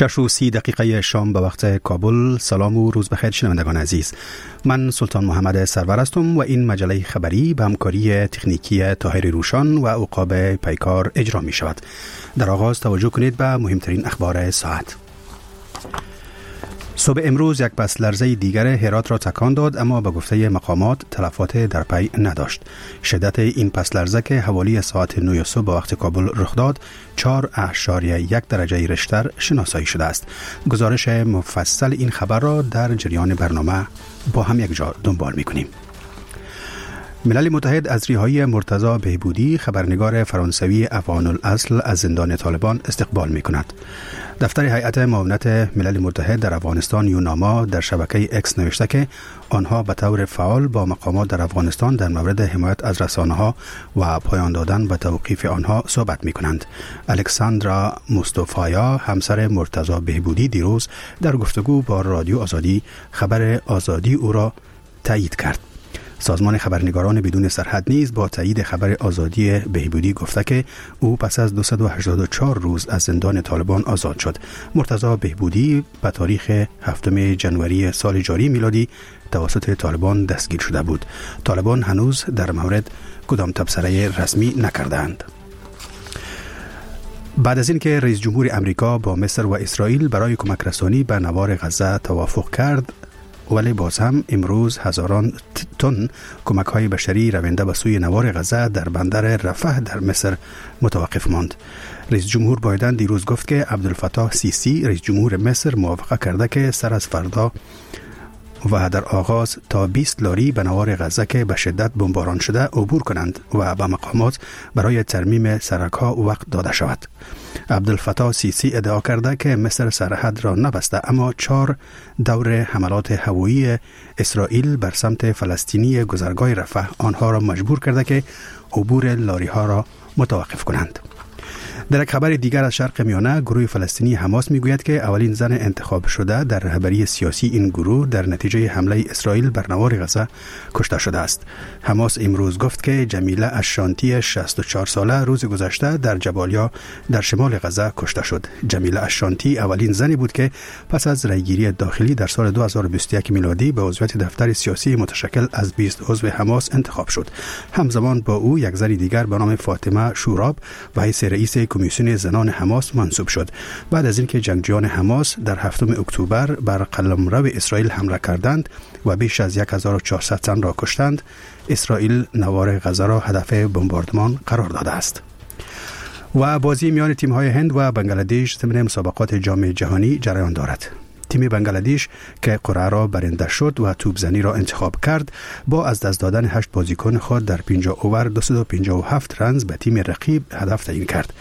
6:30 شام به وقت کابل. سلام و روز بخیر شنوندگان عزیز. من سلطان محمد سرور هستم و این مجله خبری به همکاری تکنیکی طاهر روشان و عقاب پیکار اجرا می شود. در آغاز توجه کنید به مهمترین اخبار ساعت. صبح امروز یک پس لرزه دیگر هرات را تکان داد، اما به گفته مقامات تلفات در پی نداشت. شدت این پس لرزه که حوالی ساعت 9 صبح به وقت کابل رخ داد 4.1 درجه ریشتر شناسایی شده است. گزارش مفصل این خبر را در جریان برنامه با هم یک جا دنبال می‌کنیم. ملل متحد از رهایی مرتضی بهبودی، خبرنگار فرانسوی افغان الاصل، از زندان طالبان استقبال می‌کند. دفتر هیئت معاونت ملل متحد در افغانستان یوناما در شبکه اکس نوشته که آنها به طور فعال با مقامات در افغانستان در مورد حمایت از رسانه‌ها و پایان دادن به توقیف آنها صحبت می‌کنند. الکساندرا مصطفایا، همسر مرتضی بهبودی، دیروز در گفتگو با رادیو آزادی خبر آزادی او را تایید کرد. سازمان خبرنگاران بدون سرحد نیز با تایید خبر آزادی بهبودی گفته که او پس از 284 روز از زندان طالبان آزاد شد. مرتضی بهبودی به تاریخ 7 جنوری سال جاری میلادی توسط طالبان دستگیر شده بود. طالبان هنوز در مورد کدام تبصره رسمی نکردند. بعد از اینکه رئیس جمهور امریکا با مصر و اسرائیل برای کمک رسانی به نوار غزه توافق کرد، ولی باز هم امروز هزاران تن کمک های بشری رونده به سوی نوار غزه در بندر رفح در مصر متوقف ماند. رئیس جمهور بایدن دیروز گفت که عبدالفتاح سیسی رئیس جمهور مصر موافقه کرده که سر از فردا و در آغاز تا 20 لاری به نوار غزه که به شدت بمباران شده عبور کنند و به مقامات برای ترمیم سرک‌ها وقت داده شود. عبدالفتاح سیسی ادعا کرده که مصر سرحد را نبسته، اما 4 دور حملات هوایی اسرائیل بر سمت فلسطینی گذرگاه رفح آنها را مجبور کرده که عبور لاری ها را متوقف کنند. در یک خبر دیگر از شرق میانه، گروه فلسطینی حماس میگوید که اولین زن انتخاب شده در رهبری سیاسی این گروه در نتیجه حمله اسرائیل بر نوار غزه کشته شده است. حماس امروز گفت که جمیله اشانتی 64 ساله روز گذشته در جبالیا در شمال غزه کشته شد. جمیله اشانتی اولین زنی بود که پس از رأیگیری داخلی در سال 2021 میلادی به عضویت دفتر سیاسی متشکل از 20 عضو حماس انتخاب شد. همزمان با او یک زن دیگر به نام فاطمه شوراب به حیث رئیس کمیسیون زنان حماس منصوب شد. بعد از اینکه جنگجویان حماس در 7 اکتبر بر قلمرو اسرائیل حمله کردند و بیش از 1400 تن را کشتند، اسرائیل نوار غزه را هدف بمباردمان قرار داده است. و بازی میان تیم‌های هند و بنگلادش ضمن مسابقات جام جهانی جریان دارد. تیم بنگلادش که قرعه را برنده شد و توپزنی را انتخاب کرد، با از دست دادن 8 بازیکن خود در 50 اوور 257 رنز به تیم رقیب هدف تعیین کرد.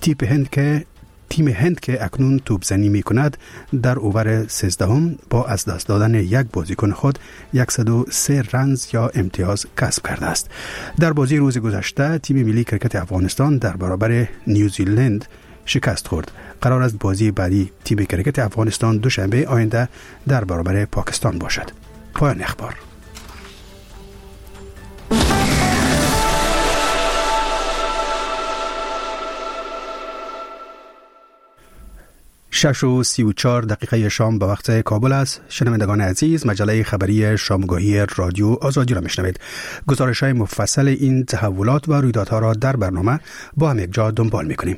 تیم هند که اکنون توپزنی می کند در اوور 13 با از دست دادن 1 بازیکن خود 103 رنز یا امتیاز کسب کرده است. در بازی روز گذشته تیم ملی کرکت افغانستان در برابر نیوزیلند شکست خورد. قرار است بازی بعدی تیم کرکت افغانستان دوشنبه آینده در برابر پاکستان باشد. پایان اخبار. شش و 34 دقیقه شام به وقت کابل است. شنوندگان عزیز، مجله خبری شامگاهی رادیو آزادی را میشنوید. گزارش‌های مفصل این تحولات و رویدادها را در برنامه با هم یک جا دنبال می‌کنیم.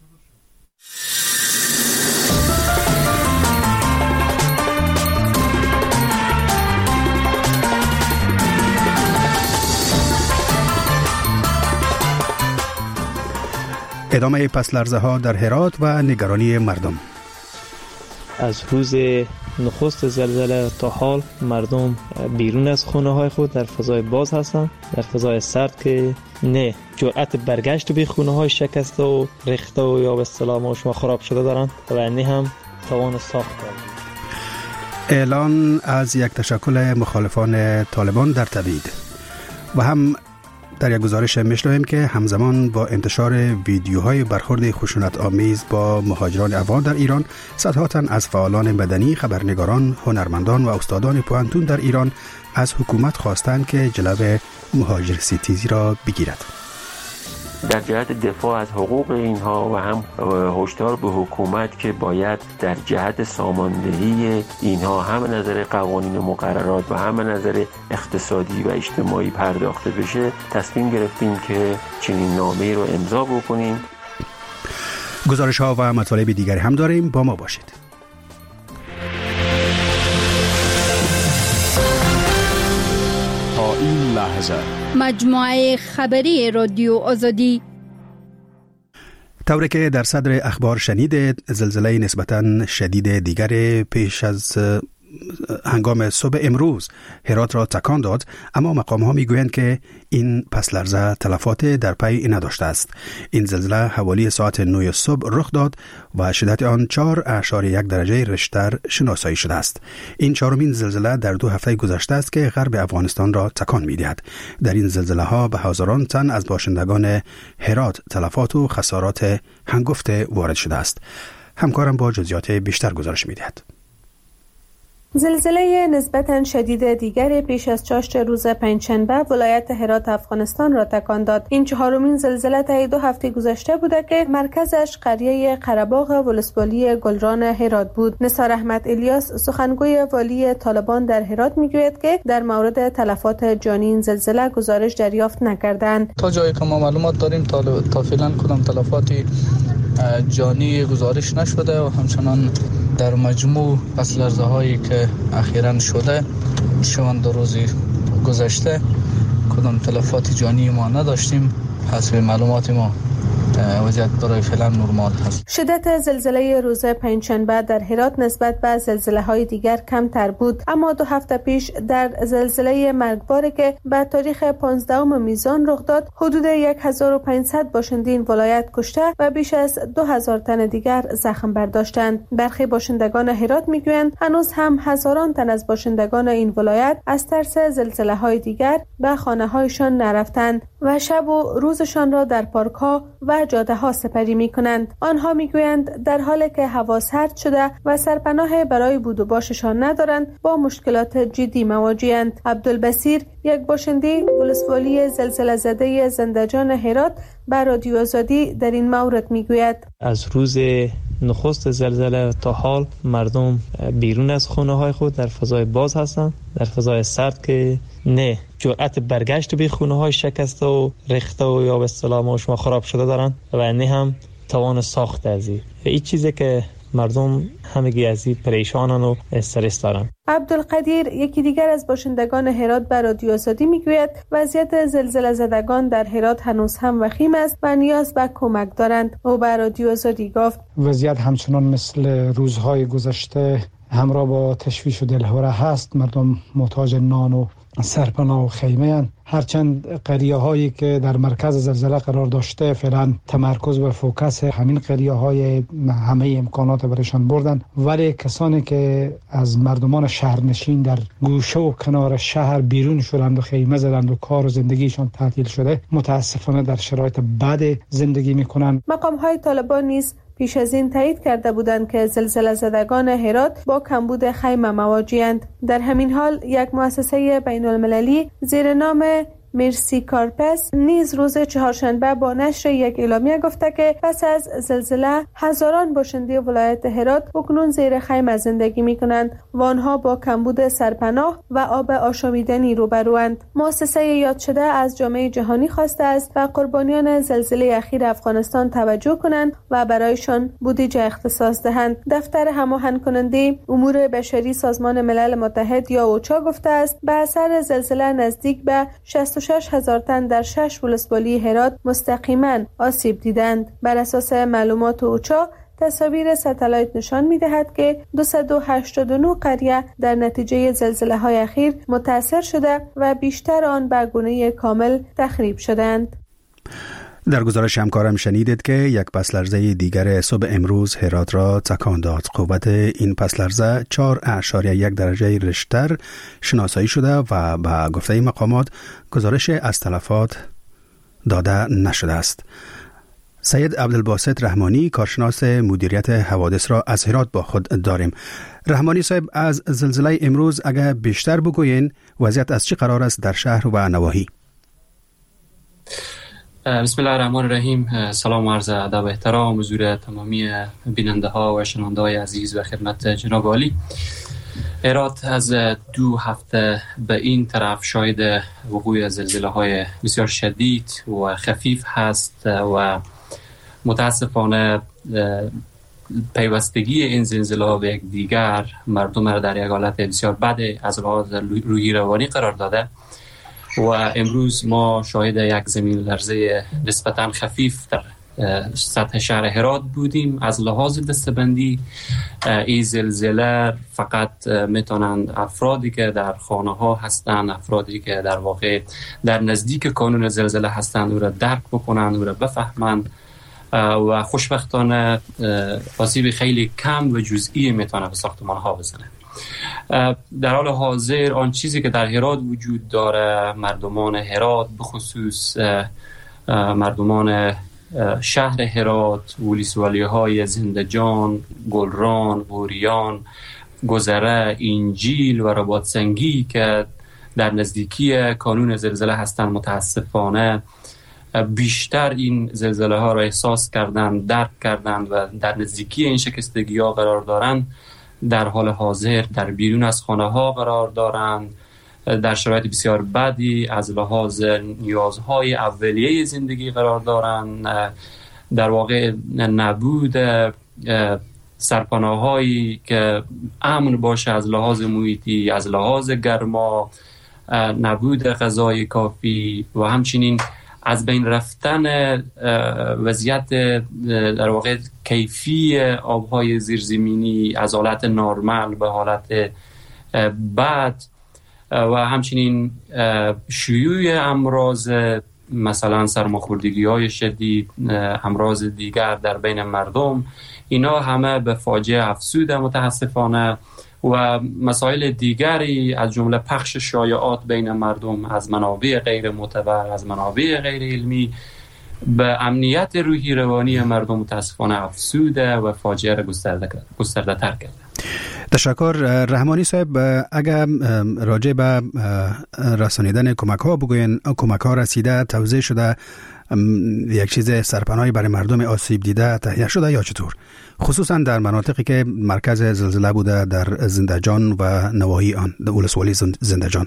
ادامه پس لرزه ها در هرات و نگرانی مردم. از روز نخست زلزله تا حال مردم بیرون از خونه های خود در فضای باز هستند، در فضای سرد که نه جرأت برگشت به خونه های شکسته و ریخته و یا به اصطلاح شما خراب شده دارند و نه هم توان ساخت دارند. اعلان از یک تشکل مخالفان طالبان در تبعید. و هم در یک گزارش میشنویم که همزمان با انتشار ویدیوهای برخورد خشونت آمیز با مهاجران افغان در ایران، صدها تن از فعالان مدنی، خبرنگاران، هنرمندان و استادان پوهنتون در ایران از حکومت خواستند که جلوی مهاجرستیزی را بگیرد. در جهت دفاع از حقوق اینها و هم هشدار به حکومت که باید در جهت ساماندهی اینها هم نظر قوانین و مقررات و هم نظر اقتصادی و اجتماعی پرداخته بشه، تصمیم گرفتیم که چنین نامه‌ای رو امضا بکنیم. گزارش ها و مطالب دیگری هم داریم، با ما باشید. تا این لحظه مجموعه خبری رادیو آزادی. طوری که در صدر اخبار شنیدید، زلزله نسبتاً شدید دیگر پیش از هنگام صبح امروز هرات را تکان داد، اما مقام ها می گویند که این پس لرزه تلفات در پی نداشته است. این زلزله حوالی ساعت 9 صبح رخ داد و شدت آن 4.1 درجه ریشتر شناسایی شده است. این چهارمین زلزله در 2 هفته گذشته است که غرب افغانستان را تکان می دهد. در این زلزله ها به هزاران تن از باشندگان هرات تلفات و خسارات هنگفته وارد شده است. همکارم با جزئیات بیشتر گزارش می دهد. زلزله نسبتاً شدید دیگر پیش از چاشت روز پنجشنبه ولایت هرات افغانستان را تکان داد. این چهارمین زلزله طی 2 هفته گذشته بوده که مرکزش قریه قره‌باغ ولسوالی گلران هرات بود. نثار احمد الیاس سخنگوی والی طالبان در هرات میگوید که در مورد تلفات جانی این زلزله گزارش دریافت نکردند. تا جایی که ما معلومات داریم تا فعلا کدام تلفاتی جانی گزارش نشده و همچنان در مجموع پس لرزه هایی که اخیراً شده شوند 2 روز گذشته کدام تلفات جانی ما نداشتیم. حسب معلومات ما وضعیت برای فعلا نرمال هست. شدت زلزله روز پنجشنبه در هرات نسبت به زلزله‌های دیگر کمتر بود، اما 2 هفته پیش در زلزله مرگباری که به تاریخ 15 میزان رخ داد حدود 1500 باشنده این ولایت کشته و بیش از 2000 تن دیگر زخم برداشتند. برخی باشندگان هرات میگویند هنوز هم هزاران تن از باشندگان این ولایت از ترس زلزله‌های دیگر به خانه‌هایشان نرفتند و شب و روزشان را در پارک‌ها و جاده‌ها سپری می‌کنند. آنها می‌گویند در حالی که هوا سرد شده و سرپناه برای بود و باششان ندارند با مشکلات جدی مواجه‌اند. عبدالبصیر یک باشنده ولسوالی زلزله زده زنده‌جان هرات بر رادیو آزادی در این مورد می‌گوید از روز نخست زلزله تا حال مردم بیرون از خانه‌های خود در فضای باز هستند، در فضای سرد که نه جرأت برگشت به خانه‌های شکسته و ریخته و یا به اصطلاح شما خراب شده دارن و نه هم توان ساخت از این چیزی که مردم همگی از این پریشانن و استرس دارن. عبدالقدیر یکی دیگر از باشندگان هرات بر رادیو آزادی میگوید وضعیت زلزله زدگان در هرات هنوز هم وخیم است و نیاز به کمک دارند. او بر رادیو آزادی گفت وضعیت همچنان مثل روزهای گذشته همراه با تشویش و دلهوره هست. مردم محتاج نان و سرپناه و خیمه هستند. هرچند قریه هایی که در مرکز زلزله قرار داشته فعلا تمرکز و فوکس همین قریه های همه امکانات برشان بردن، ولی کسانی که از مردمان شهرنشین در گوشه و کنار شهر بیرون شدند و خیمه زدند و کار و زندگیشان تعطیل شده متاسفانه در شرایط بد زندگی میکنند. مقام های طالبان نیز پیش از این تایید کرده بودند که زلزله زدگان هرات با کمبود خیمه مواجه‌اند. در همین حال یک مؤسسه بین المللی زیر نام مرسی کارپس نیز روز چهارشنبه با نشر یک اعلامیه گفته که پس از زلزله هزاران باشنده ولایت هرات اکنون زیر خیمه زندگی می‌کنند و آنها با کمبود سرپناه و آب آشامیدنی روبروند. مؤسسه یاد شده از جامعه جهانی خواسته است و قربانیان زلزله اخیر افغانستان توجه کنند و برایشان بودجه اختصاص دهند. دفتر هماهنگ کننده امور بشری سازمان ملل متحد یا اوچا گفته است به اثر زلزله نزدیک به 66,000 تن در 6 ولسوالی هرات مستقیما آسیب دیدند. بر اساس معلومات اوچا تصاویر ستلایت نشان می‌دهد که 289 قریه در نتیجه زلزله‌های اخیر متاثر شده و بیشتر آن به گونه کامل تخریب شدند. در گزارش همکارم شنیدید که یک پس لرزه دیگر صبح امروز هرات را تکان داد. قوت این پس لرزه 4.1 درجه ریشتر شناسایی شده و به گفته مقامات گزارش از تلفات داده نشده است. سید عبدالباسط رحمانی کارشناس مدیریت حوادث را از هرات با خود داریم. رحمانی صاحب، از زلزله امروز اگر بیشتر بگوین وضعیت از چه قرار است در شهر و نواحی؟ بسم الله الرحمن الرحیم. سلام و عرض ادب و احترام حضور تمامی بیننده ها و شنونده های عزیز و خدمت جناب عالی. هرات از 2 هفته به این طرف شاهد وقوع زلزله های بسیار شدید و خفیف هست و متاسفانه پیوستگی این زلزله به یک دیگر مردم را در یک حالت بسیار بد از لحاظ روحی روانی قرار داده و امروز ما شاهد یک زمین لرزه نسبتاً خفیف در سطح شهر هرات بودیم. از لحاظ دستبندی این زلزله فقط میتونند افرادی که در خانه ها هستند، افرادی که در واقع در نزدیک کانون زلزله هستند او را درک بکنند، او را بفهمند و خوشبختانه آسیب خیلی کم و جزئی میتونه به ساختمان ها بزنه. در حال حاضر آن چیزی که در هرات وجود داره، مردمان هرات به خصوص مردمان شهر هرات، ولسوالی های زندجان، گلران، غوریان، گذره، انجیل و رباطسنگی که در نزدیکی کانون زلزله هستند متاسفانه بیشتر این زلزله ها را احساس کردند، درک کردند و در نزدیکی این شکستگی ها قرار دارند. در حال حاضر در بیرون از خانه ها قرار دارند، در شرایط بسیار بدی از لحاظ نیازهای اولیه زندگی قرار دارند. در واقع نبود سرپناهایی که امن باشه از لحاظ محیطی، از لحاظ گرما، نبود غذای کافی و همچنین از بین رفتن وضعیت در واقع کیفی آبهای زیرزمینی از حالت نرمال به حالت بد و همچنین شیوع امراض مثلا سرماخوردگی های شدید، امراض دیگر در بین مردم، اینا همه به فاجعه افزوده متاسفانه و مسائل دیگری از جمله پخش شایعات بین مردم از منابع غیر معتبر، از منابع غیر علمی به امنیت روحی روانی مردم متاسفانه افزوده و فاجعه را گسترده تر کرده. تشکر. رحمانی صاحب، اگر راجع به رسانیدن کمک ها بگوین، کمک ها رسیده، توزیع شده، یک چیز سرپناهی برای مردم آسیب دیده تهیه شده یا چطور؟ خصوصا در مناطقی که مرکز زلزله بوده، در زندجان و نواحی آن، در ولسوالی زندجان.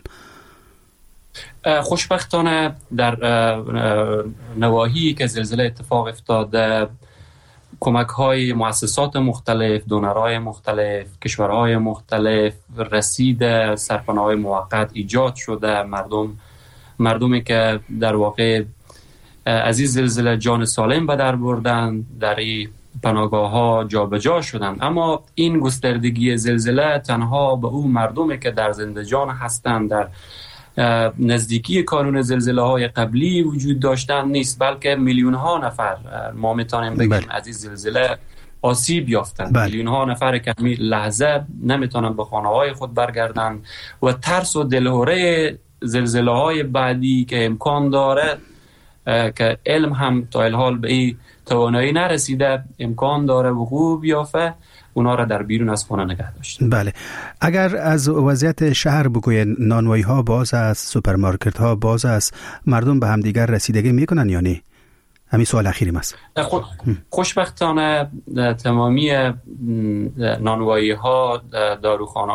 خوشبختانه در نواحی که زلزله اتفاق افتاده کمک های مؤسسات مختلف، دونرهای مختلف، کشورهای مختلف رسید، سرپناه‌های موقت ایجاد شده. مردمی که در واقع از این زلزله جان سالم به در بردن در این پناهگاه ها جابجا شدند. اما این گستردگی زلزله تنها به اون مردمی که در زندجان هستند، در نزدیکی کانون زلزله های قبلی وجود داشتن نیست، بلکه میلیون ها نفر ما میتونیم بگیم از این زلزله آسیب یافتند. میلیون ها نفر که همین لحظه نمیتونن به خانه های خود برگردن و ترس و دلهوره زلزله های بعدی که امکان داره که علم هم تا الحال به این توانایی نرسیده، امکان داره وقوع بیافته، اونا را در بیرون از خانه نگه داشتن. بله. اگر از وضعیت شهر بگوین، نانوایی ها باز است، سوپرمارکت ها باز است، مردم به همدیگر رسیدگی میکنن یا نه؟ همین سوال اخیریم است. خوشبختانه تمامی نانوایی ها، داروخانه،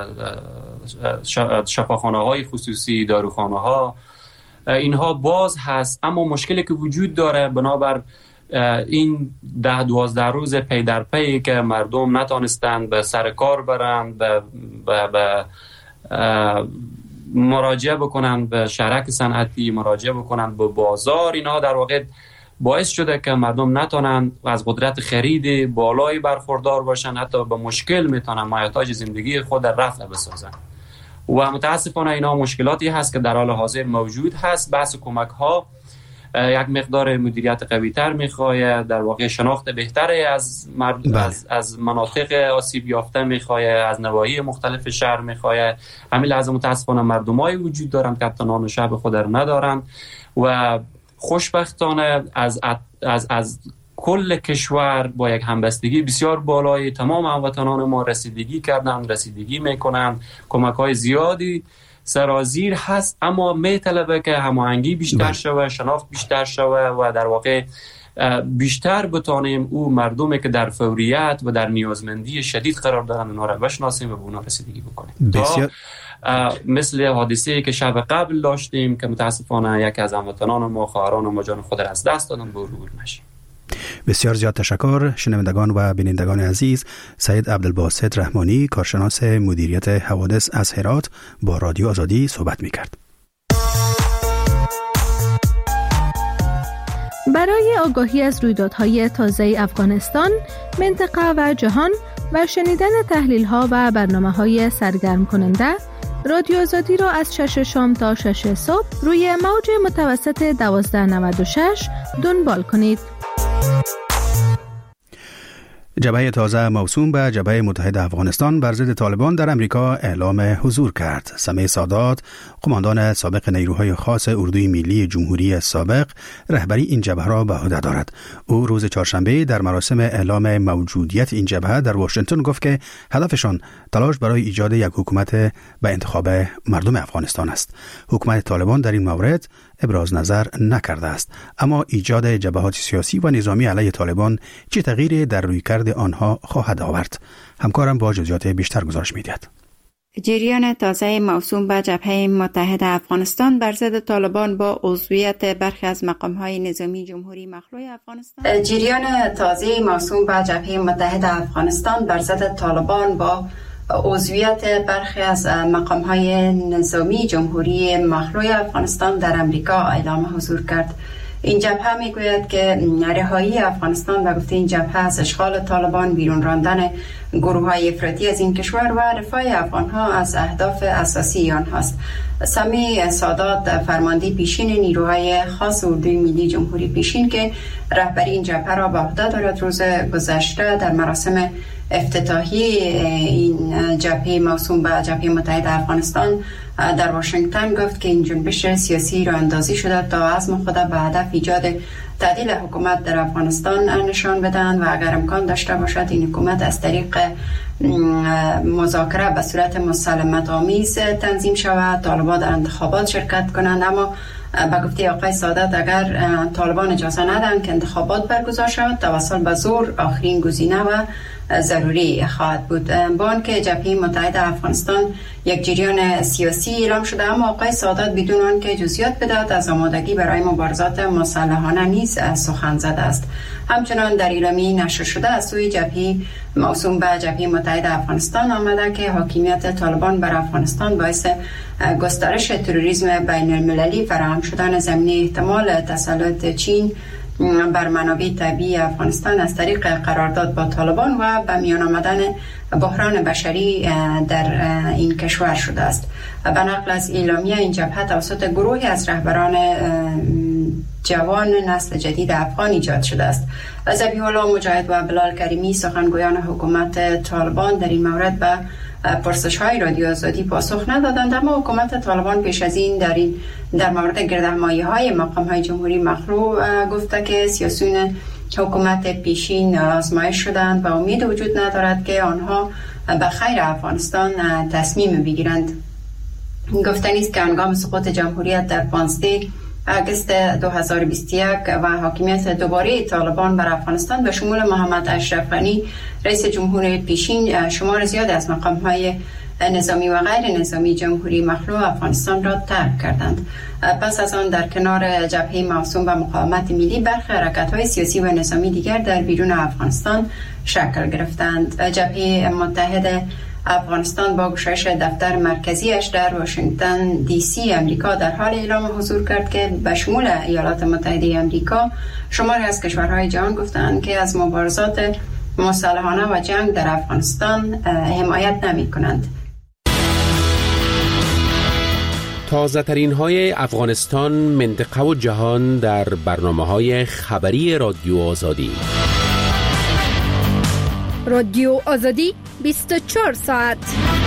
شفاخانه های خصوصی، داروخانه ها، اینها باز هست، اما مشکلی که وجود داره بنابر این 10-12 روز پی در پی که مردم نتانستند به سر کار برند، به مراجعه بکنند به شرک صنعتی، مراجعه بکنند به بازار، اینها در واقع باعث شده که مردم نتونن از قدرت خرید بالایی برخوردار باشن، حتی به مشکل میتونن مایحتاج زندگی خود رفع بسازن و متاسفانه اینا مشکلاتی هست که در حال حاضر موجود هست. بحث کمک ها یک مقدار مدیریت قوی تر میخواه، در واقع شناخت بهتری از از مناطق آسیب یافته میخواه، از نواحی مختلف شهر میخواه. همین لحظه متاسفانه مردمایی وجود دارن که حتی نان و شب خود را ندارن و خوشبختانه از کل کشور با یک همبستگی بسیار بالای تمام هموطنان ما رسیدگی میکنن، کمک های زیادی سرازیر هست، اما میطلبه که هماهنگی بیشتر شوه، شناخت بیشتر شوه و در واقع بیشتر بتانیم او مردمی که در فوریت و در نیازمندی شدید قرار دارن اونها را بشناسیم و به اونها رسیدگی بکنیم. بسیار مثل حادثه‌ای که شب قبل داشتیم که متاسفانه یکی از هموطنان ما، خواهران ما جان خود را از دست دادن، به عبور نشیم. بسیار زیاد تشکر. شنوندگان و بینندگان عزیز، سید عبدالباسط رحمانی، کارشناس مدیریت حوادث از هرات، با رادیو آزادی صحبت می‌کرد. برای آگاهی از رویدادهای تازه افغانستان، منطقه و جهان و شنیدن تحلیل‌ها و برنامه‌های سرگرم کننده، رادیو آزادی را از 6 شام تا 6 صبح روی موج متوسط 1296 دنبال کنید. جبهه تازه موسوم به جبهه متحد افغانستان بر ضد طالبان در امریکا اعلام حضور کرد. سمیع سادات، قماندان سابق نیروهای خاص اردوی ملی جمهوری سابق، رهبری این جبهه را به عهده دارد. او روز چهارشنبه در مراسم اعلام موجودیت این جبهه در واشنگتن گفت که هدفشان تلاش برای ایجاد یک حکومت به انتخاب مردم افغانستان است. حکومت طالبان در این مورد ابراز نظر نکرده است، اما ایجاد جبهات سیاسی و نظامی علیه طالبان چه تغییری در رویکرد آنها خواهد آورد؟ همکارم با جزئیات بیشتر گزارش می‌دهد. جریان تازه موسوم به جبهه متحد افغانستان بر ضد طالبان با عضویت برخی از مقام‌های نظامی جمهوری مخلوع افغانستان. جریان تازه موسوم به جبهه متحد افغانستان بر ضد طالبان با عضویت برخی از مقام‌های نظامی جمهوری مخلوع افغانستان در امریکا اعلام حضور کرد. این جبهه میگوید که رهایی افغانستان به گفته این جبهه از اشغال طالبان، بیرون راندن گروه‌های افراطی از این کشور و رفاه افغان‌ها از اهداف اساسی آنهاست. سمیع سادات، فرمانده پیشین نیروهای خاص اردوی ملی جمهوری پیشین که رهبری این جبهه را به عهده دارد، روز گذشته در مراسم افتتاحی این جبهه موسوم به جبهه متحد افغانستان در واشنگتن گفت که این جنبش سیاسی را اندازی شده تا عزم خود به هدف ایجاد تعدیل حکومت در افغانستان نشان بدن و اگر امکان داشته باشد این حکومت از طریق مذاکره به صورت مسالمت آمیز تنظیم شود، طالبان در انتخابات شرکت کنند. اما به گفته آقای سادات اگر طالبان اجازه ندن که انتخابات برگزار شود، توسل به زور آخرین گزینه و ضروری خواهد بود. با آنکه جبهه متحد افغانستان یک جریان سیاسی اعلام شده، اما آقای سادات بدون آنکه جزئیات بدهد از آمادگی برای مبارزات مسلحانه نیز سخن زده است. همچنان در اعلامیه نشر شده از سوی جبهه موسوم به جبهه متحد افغانستان آمده که حاکمیت طالبان بر افغانستان باعث گسترش تروریسم بین المللی، فراهم شدن زمینه احتمال تسلط چین بر منابع طبیعی افغانستان از طریق قرارداد با طالبان و به میان آمدن بحران بشری در این کشور شده است. به نقل از اعلامیه این جبهه توسط گروهی از رهبران جوان نسل جدید افغان ایجاد شده است. ذبیح الله مجاهد و بلال کریمی، سخنگویان حکومت طالبان، در این مورد به پرسش‌های رادیو آزادی پاسخ ندادند، اما حکومت طالبان پیش از این در مورد گردهمایی‌های مقام‌های جمهوری مخلوع گفته که سیاسیون حکومت پیشین آزمایش شدند و امید وجود ندارد که آنها به خیر افغانستان تصمیم بگیرند. گفتنی است که هنگام سقوط جمهوریت در 15 آگوست 2021 و حاکمیت دوباره طالبان بر افغانستان به شمول محمد اشرف غنی رئیس جمهور پیشین، شمار زیاد از مقام‌های نظامی و غیر نظامی جمهوری مخلوع افغانستان را ترک کردند. پس از آن در کنار جبهه موسوم به مقاومت ملی، برخی حرکت‌های سیاسی و نظامی دیگر در بیرون افغانستان شکل گرفتند. جبهه متحد افغانستان با گشایش دفتر مرکزیش در واشنگتن دی سی امریکا در حال اعلام حضور کرد که به شمول ایالات متحده امریکا شماری از کشورهای جهان گفتند که از مبارزات مسلحانه و جنگ در افغانستان حمایت نمی کنند. تازه ترین های افغانستان، منطقه و جهان در برنامه‌های خبری رادیو آزادی. رادیو آزادی 24 ساعت.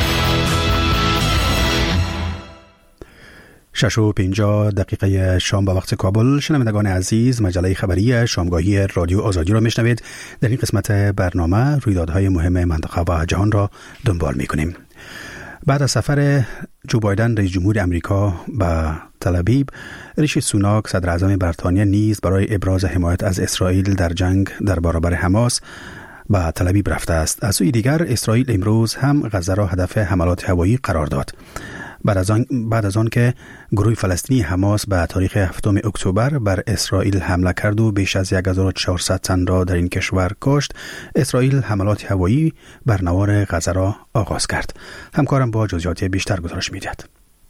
6:50 شام به وقت کابل. شنوندگان عزیز، مجله خبری شامگاهی رادیو آزادی را میشنوید. در این قسمت برنامه رویدادهای مهم منطقه و جهان را دنبال میکنیم. بعد از سفر جو بایدن رئیس جمهور امریکا به تل ابیب، ریشی سوناک صدر اعظم بریتانیا نیز برای ابراز حمایت از اسرائیل در جنگ در برابر حماس به تل ابیب رفته است. از سوی دیگر اسرائیل امروز هم غزه را هدف حملات هوایی قرار داد. بعد از آن که گروه فلسطینی حماس به تاریخ 7 اکتبر بر اسرائیل حمله کرد و بیش از 1400 تن را در این کشور کشت، اسرائیل حملات هوایی بر نوار غزه را آغاز کرد. همکارم با جزئیات بیشتر گزارش می‌دهد.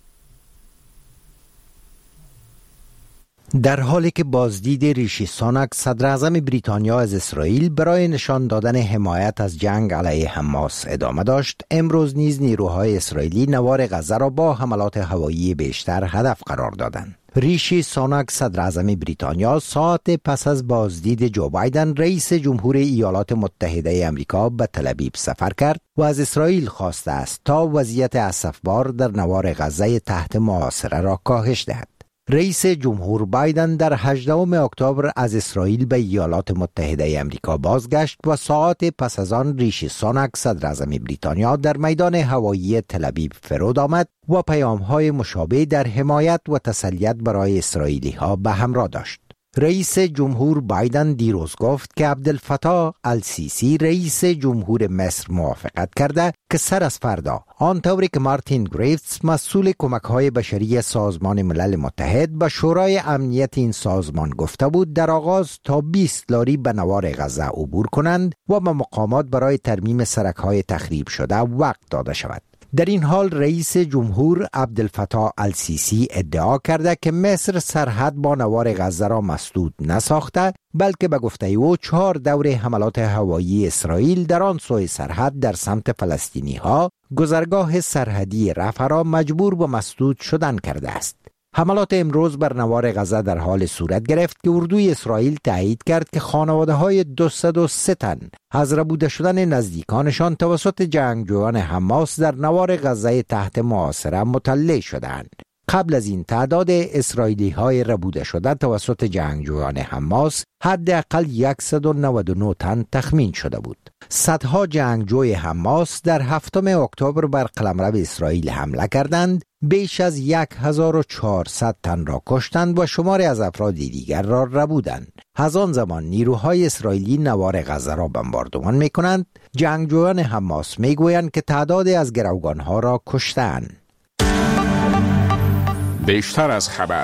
در حالی که بازدید ریشی سوناک صدر اعظم بریتانیا از اسرائیل برای نشان دادن حمایت از جنگ علیه حماس ادامه داشت، امروز نیز نیروهای اسرائیلی نوار غزه را با حملات هوایی بیشتر هدف قرار دادند. ریشی سوناک صدر اعظم بریتانیا ساعت پس از بازدید جو بایدن رئیس جمهور ایالات متحده آمریکا به تل ابیب سفر کرد و از اسرائیل خواسته است تا وضعیت اسفبار در نوار غزه تحت محاصره را کاهش دهد. رئیس جمهور بایدن در 18 اکتبر از اسرائیل به ایالات متحده آمریکا بازگشت و ساعت پس از آن ریشی سوناک صدر اعظم بریتانیا در میدان هوایی تل ابیب فرود آمد و پیام‌های مشابه در حمایت و تسلیت برای اسرائیلی‌ها به همراه داشت. رئیس جمهور بایدن دیروز گفت که عبدالفتاح السیسی رئیس جمهور مصر موافقت کرده که سر از فردا آنطوری که مارتین گریفیتس مسئول کمک‌های بشری سازمان ملل متحد به شورای امنیت این سازمان گفته بود، در آغاز تا 20 لاری به نوار غزه عبور کنند و به مقامات برای ترمیم سرک‌های تخریب شده وقت داده شود. در این حال رئیس جمهور عبدالفتاح السیسی ادعا کرده که مصر سرحد با نوار غزه را مسدود نساخته، بلکه به گفته او 4 دور حملات هوایی اسرائیل در آن سوی سرحد در سمت فلسطینی ها گذرگاه سرحدی رفح را مجبور به مسدود شدن کرده است. حملات امروز بر نوار غزه در حال صورت گرفت که اردوی اسرائیل تایید کرد که خانواده‌های 203 تن از ربوده شدن نزدیکانشان توسط جنگجویان حماس در نوار غزه تحت محاصره مطلع شدند. قبل از این تعداد اسرائیلی‌های ربوده شده توسط جنگجویان حماس حداقل 199 تن تخمین شده بود. صدها جنگجوی حماس در 7 اکتبر بر قلمرو اسرائیل حمله کردند، بیش از 1400 تن را کشتند و شماری از افراد دیگر را ربودند. از آن زمان نیروهای اسرائیلی نوار غزه را بمباردمان می‌کنند. جنگجویان حماس می‌گویند که تعدادی از گروگان‌ها را کشتند. بیشتر از خبر.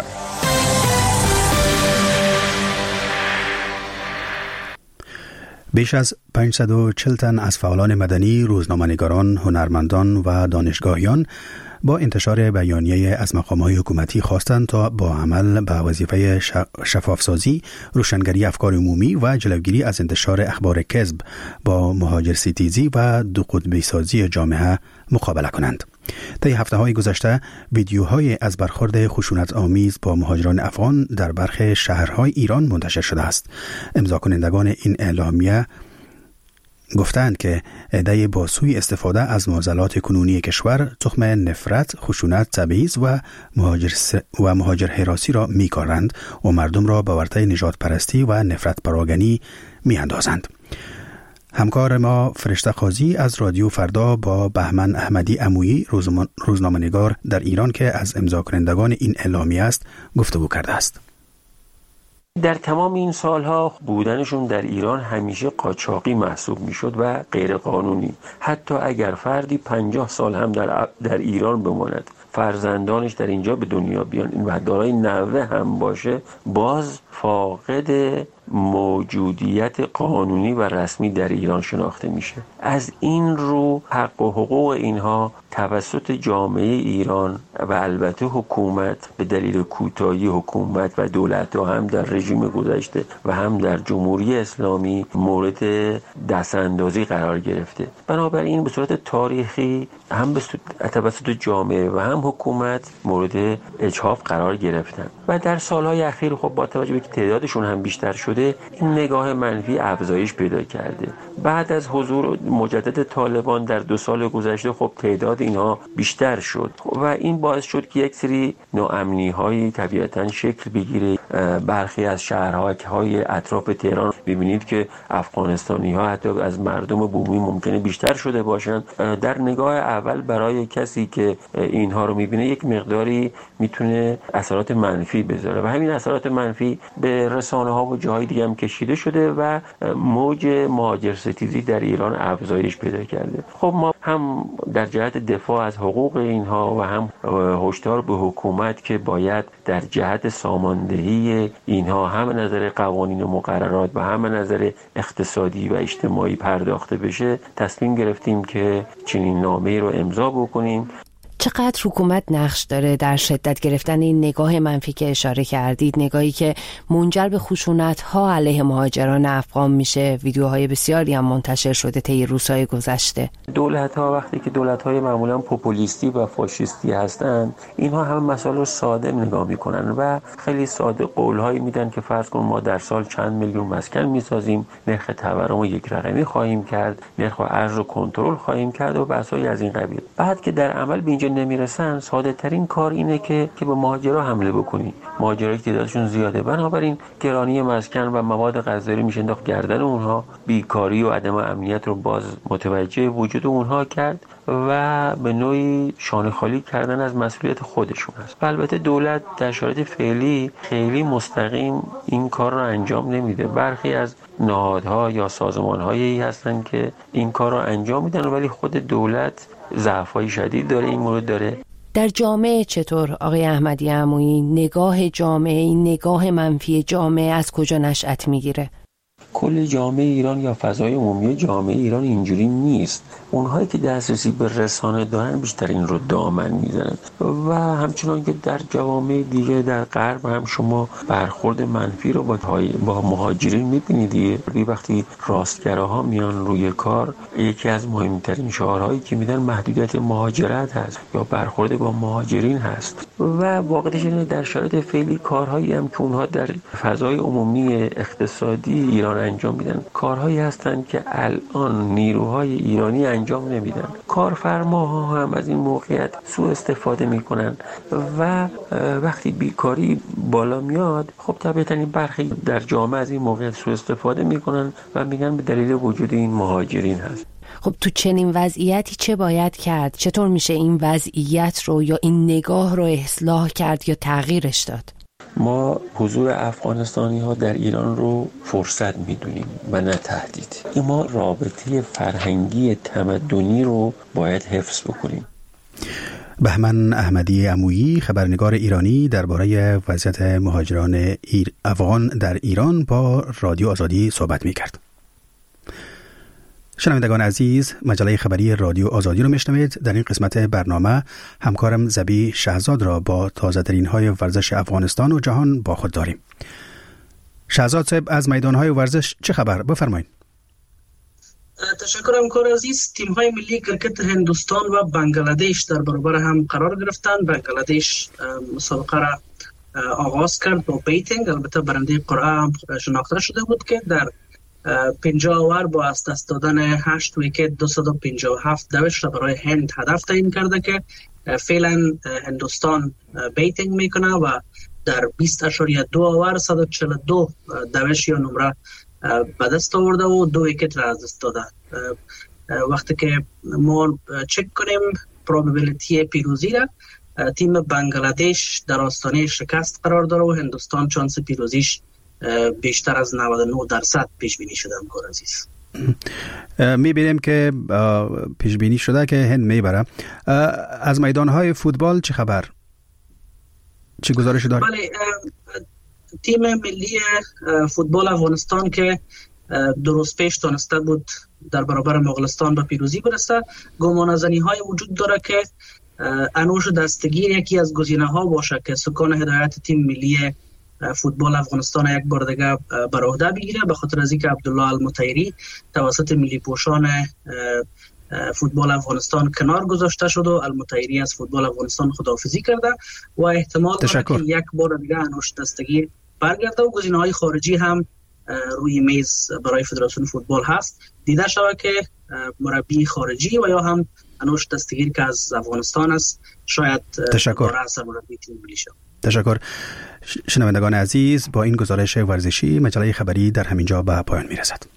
بیش از 540 تن از فعالان مدنی، روزنامه‌نگاران، هنرمندان و دانشگاهیان با انتشار بیانیه از مقام‌های حکومتی خواستند تا با عمل به وظیفه شفافسازی، روشنگری افکار عمومی و جلوگیری از انتشار اخبار کذب با مهاجرستیزی و دو قطبی سازی جامعه مقابله کنند. طی هفته‌های گذشته ویدیوهای از برخورد خشونت‌آمیز با مهاجران افغان در برخی شهرهای ایران منتشر شده است. امضا کنندگان این اعلامیه گفتند که عده‌ای با سوء استفاده از معضلات کنونی کشور تخم نفرت، خشونت، تبعیض و مهاجر هراسی را می‌کارند و مردم را به ورطه نژاد پرستی و نفرت پراگنی می‌اندازند. همکار ما فرشته قاضی از رادیو فردا با بهمن احمدی عمویی، روزنامه‌نگار در ایران که از امضا کنندگان این اعلامیه است، گفتگو کرده است. در تمام این سالها بودنشون در ایران همیشه قاچاقی محسوب میشد و غیر قانونی. حتی اگر فردی 50 سال هم در ایران بماند، فرزندانش در اینجا به دنیا بیان و دارای نوه هم باشه، باز فاقد موجودیت قانونی و رسمی در ایران شناخته میشه. از این رو حق و حقوق اینها توسط جامعه ایران و البته حکومت به دلیل کوتاهی حکومت و دولت‌ها هم در رژیم گذشته و هم در جمهوری اسلامی مورد دستاندازی قرار گرفته. بنابراین به صورت تاریخی هم به توسط جامعه و هم حکومت مورد اجحاف قرار گرفتن و در سالهای اخیر خب با توجه به که تعدادشون هم بیشتر شده شده، این نگاه منفی افزایش پیدا کرده. بعد از حضور مجدد طالبان در 2 سال گذشته خب تعداد اینها بیشتر شد و این باعث شد که یک سری ناامنی‌هایی طبیعتاً شکل بگیره. برخی از شهرهای اطراف تهران ببینید که افغانستانی‌ها حتی از مردم بومی ممکنه بیشتر شده باشند. در نگاه اول برای کسی که اینها رو می‌بینه یک مقداری میتونه اثرات منفی بذاره و همین اثرات منفی به رسانه‌ها و جاهای دیگه هم کشیده شده و موج مهاجرستیزی در ایران افزایش پیدا کرده. خب ما هم در جهت دفاع از حقوق اینها و هم هشدار به حکومت که باید در جهت ساماندهی اینها هم نظر قوانین و مقررات و هم نظر اقتصادی و اجتماعی پرداخته بشه، تصمیم گرفتیم که چنین نامه‌ای رو امضا بکنیم. چقدر حکومت نقش داره در شدت گرفتن این نگاه منفی که اشاره کردید، نگاهی که منجر به خشونت‌ها علیه مهاجران افغان میشه؟ ویدیوهای بسیاری هم منتشر شده طی روزهای گذشته. دولت‌ها وقتی که دولت‌های معمولاً پوپولیستی و فاشیستی هستند، اینها هم مسائل رو ساده نگاه می‌کنن و خیلی ساده قول‌هایی میدن که فرض کن ما در سال چند میلیون مسکن می‌سازیم، نرخ تورم رو یک رقمی خواهیم کرد، نرخ ارز رو کنترل خواهیم کرد و بحث‌های از این قبیل. بعد که در عمل به اینجا نمیرسن، ساده ترین کار اینه که به مهاجرا حمله بکنی. مهاجرایی که تعدادشون زیاده، بنابراین گرانی مسکن و مواد غذایی میشه انداخت گردن اونها، بیکاری و عدم امنیت رو باز متوجه وجود اونها کرد و به نوعی شانه خالی کردن از مسئولیت خودشون است. و البته دولت در شرایط فعلی خیلی مستقیم این کار رو انجام نمیده. برخی از نهادها یا سازمان‌هایی هستن که این کار رو انجام میدن ولی خود دولت ضعف‌های شدید داره این مورد داره. در جامعه چطور آقای احمدی عمویی نگاه جامعه، این نگاه منفی جامعه از کجا نشأت میگیره؟ کل جامعه ایران یا فضای عمومی جامعه ایران اینجوری نیست. اونهایی که دسترسی به رسانه دارن بیشتر این رو دامن میزنن و همچنان که در جوامع دیگه در غرب هم شما برخورد منفی رو با مهاجرین میبینید. وقتی راستگراها میان روی کار، یکی از مهمترین شعارهایی که میدن محدودیت مهاجرت هست یا برخورد با مهاجرین هست و واقعیتش اینه در شرایط فعلی کارهایی هم که اونها در فضای عمومی اقتصادی ایران انجام میدن کارهایی هستند که الان نیروهای ایرانی انجام نمیدن. کارفرماها هم از این موقعیت سوء استفاده میکنن و وقتی بیکاری بالا میاد خب طبیعتاً برخی در جامعه از این موقعیت سوء استفاده میکنن و میگن به دلیل وجود این مهاجرین هست. خب تو چنین وضعیتی چه باید کرد؟ چطور میشه این وضعیت رو یا این نگاه رو اصلاح کرد یا تغییرش داد؟ ما حضور افغانستانی ها در ایران رو فرصت میدونیم و نه تهدید. ما رابطه فرهنگی تمدنی رو باید حفظ بکنیم. بهمن احمدی عمویی، خبرنگار ایرانی، درباره وضعیت مهاجران افغان در ایران با رادیو آزادی صحبت میکرد. شنوندگان عزیز، مجله خبری رادیو آزادی رو میشنوید. در این قسمت برنامه همکارم زبی شهزاد را با تازه ترین های ورزش افغانستان و جهان با خود داریم. شهزاد صاحب، از میدان های ورزش چه خبر؟ بفرمایید. تشکر همکار عزیز. تیم های ملی کرکت هندوستان و بنگلادش در برابر هم قرار گرفتند. بنگلادش مسابقه را آغاز کرد با بیتینگ. البته برنده قرعه هم شناخته شده بود که در 50 اوور با از دست دادن 8 ویکت 257 دوش را برای هند هدف تعیین کرده که فعلا هندوستان بیتینگ میکنه و در 20.2 اوور 142 دوش یا نمره به دست آورده و 2 ویکت را از دست داده. وقتی که ما چک کنیم پروبابیلیتی پیروزی را، تیم بنگلادش در آستانه شکست قرار داره و هندوستان چانس پیروزیش بیشتر از 99% پیش بینی شده. همکار عزیز، میبینیم که پیش بینی شده که هند میبره. از میدانهای فوتبال چه خبر؟ چه گزارشی داری؟ بله، تیم ملی فوتبال افغانستان که درست پیش تونسته بود در برابر مغولستان به پیروزی برسه، گمانه‌زنی های وجود داره که انوش دستگیر یکی از گزینه ها باشه که سکان هدایت تیم ملی فوتبال افغانستان یک بار دیگه بر عهده بگیره، به خاطر از اینکه عبدالله المطیری توسط ملی پوشان فوتبال افغانستان کنار گذاشته شد و المطیری از فوتبال افغانستان خداحافظی کرده و احتمال داره که یک بار دیگه انوش دستگیر برگرده و گزینه‌های خارجی هم روی میز برای فدراسیون فوتبال هست، دیده شود که مربی خارجی و یا هم انوش دستگیر که از افغانستان است شاید برای سرمربی تیم ملی شود. تشکر. شنوندگان عزیز، با این گزارش ورزشی مجله خبری در همینجا به پایان میرسد.